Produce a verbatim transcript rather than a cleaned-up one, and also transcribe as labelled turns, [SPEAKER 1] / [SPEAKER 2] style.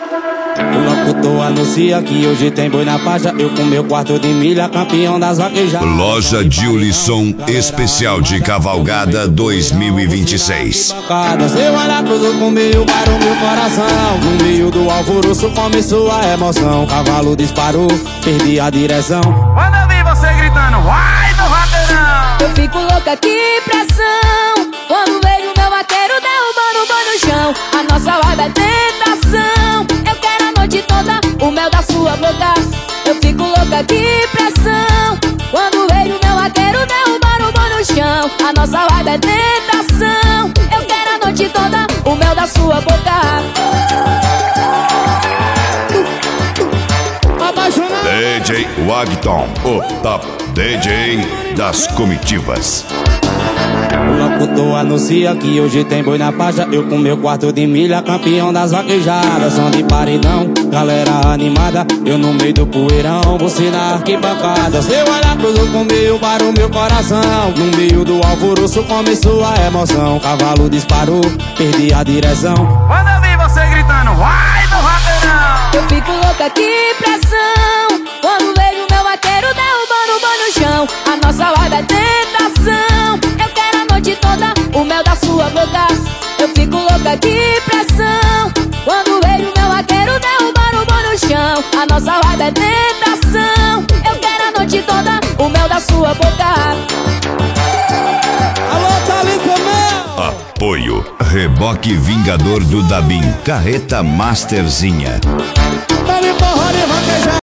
[SPEAKER 1] O locutor anuncia que hoje tem boi na paja. Eu com meu quarto de milha, campeão das vaquejadas.
[SPEAKER 2] Loja Julisson Especial de Cavalgada dois mil e vinte e seis.
[SPEAKER 1] Seu olhar cruzou comigo para o meu coração. No meio do alvoroço começou a emoção. Cavalo disparou, perdi a direção.
[SPEAKER 3] Quando eu vi você gritando, vai no rateirão.
[SPEAKER 4] Eu fico louca, que pressão. Quando vejo meu vaqueiro derrubando o boi no chão. A nossa vibe é tentação. Eu quero a noite toda o mel da sua boca. Eu fico louca, que pressão. Quando vejo meu vaqueiro derrubando o boi no chão. A nossa vibe é tentação. Eu quero a noite toda o mel da sua boca.
[SPEAKER 2] D J Wagton, o top D J das comitivas.
[SPEAKER 1] O locutor anuncia que hoje tem boi na paja. Eu com meu quarto de milha, campeão das vaquejadas. Som de paredão, galera animada. Eu no meio do poeirão, você na arquibancada. Seu olhar cruzou comigo para o meu coração. No meio do alvoroço começou a emoção. Cavalo disparou, perdi a direção.
[SPEAKER 3] Quando eu vi você gritando, vai no rateirão.
[SPEAKER 4] Eu fico louca, que pressão. Quando vejo meu vaqueiro derrubando o boi no chão. A nossa vibe é tentação. Eu quero a noite toda o mel da sua boca. Eu fico louca, que pressão. Quando vejo meu vaqueiro derrubando o boi no chão. A nossa vibe é tentação. Eu quero a noite toda o mel da sua boca.
[SPEAKER 1] Alô, Talento Mel!
[SPEAKER 2] Apoio Reboque Vingador do Dabim, Carreta Masterzinha.